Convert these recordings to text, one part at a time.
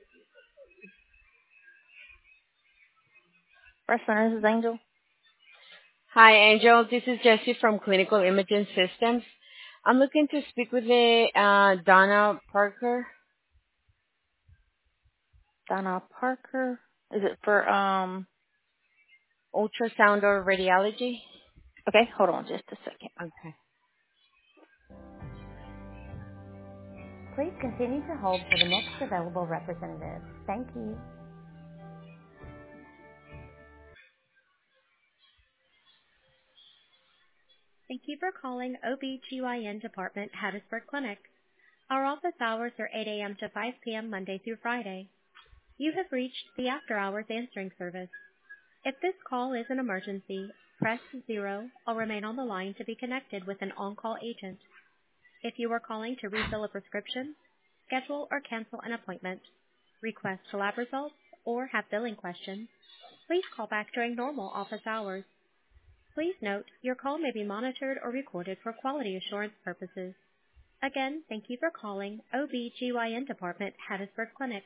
Breast Center, this is Angel. Hi, Angel. This is Jessie from Clinical Imaging Systems. I'm looking to speak with Donna Parker. Donna Parker. Is it for Ultrasound or radiology? Okay, hold on just a second. Okay. Please continue to hold for the next available representative. Thank you. Thank you for calling OBGYN Department, Hattiesburg Clinic. Our office hours are 8 a.m. to 5 p.m. Monday through Friday. You have reached the after-hours answering service. If this call is an emergency, press 0 or remain on the line to be connected with an on-call agent. If you are calling to refill a prescription, schedule or cancel an appointment, request lab results, or have billing questions, please call back during normal office hours. Please note, your call may be monitored or recorded for quality assurance purposes. Again, thank you for calling OBGYN Department, Hattiesburg Clinic.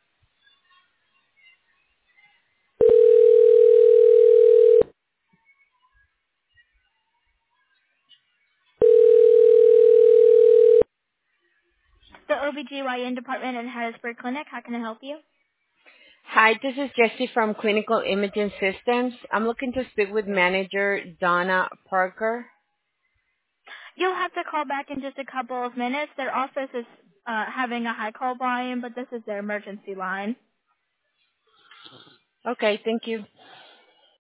The OBGYN Department at Hattiesburg Clinic, how can I help you? Hi, this is Jessie from Clinical Imaging Systems. I'm looking to speak with manager Donna Parker. You'll have to call back in just a couple of minutes. Their office is having a high call volume, but this is their emergency line. Okay, thank you.